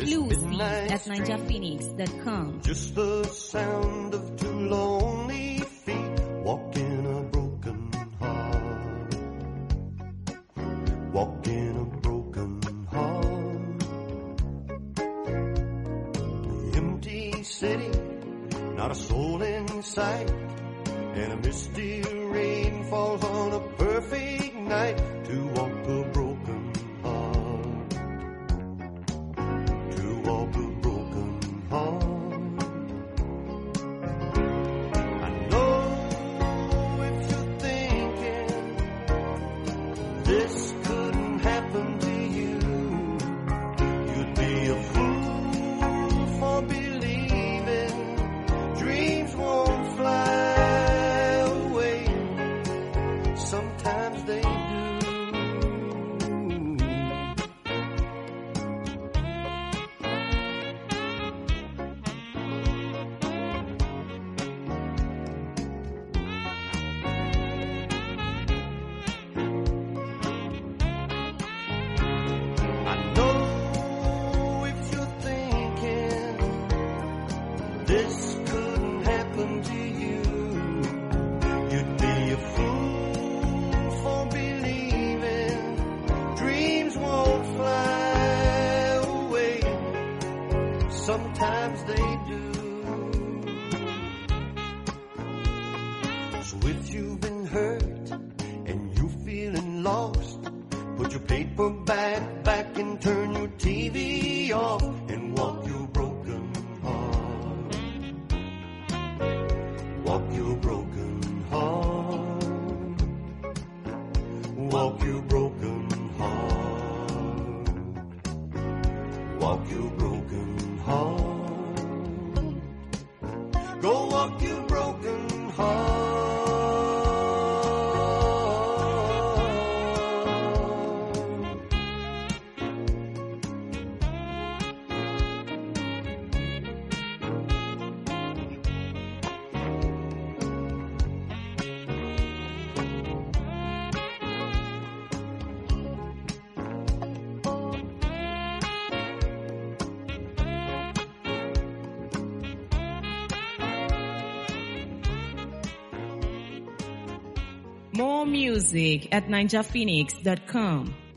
exclusive at ninjaphoenix.com. Just the sound of two lonely feet walking a broken heart. Walking a broken heart. The empty city, not a soul in sight. And a misty rain falls on a perfect night to walk a broken heart. To walk a broken heart. I know if you're thinking this couldn't happen to you, you'd be a fool for believing dreams won't fly. Sometimes they do. I know if you're thinking this couldn't happen to you, you'd be a fool for believing dreams won't fly away. Sometimes they do. So if you've been hurt and you're feeling lost, put your paperback back and turn your TV off and walk your broken heart. Walk your broken heart. Walk your broken heart. Walk your broken heart. Go walk your broken heart. More music at ninjaphoenix.com.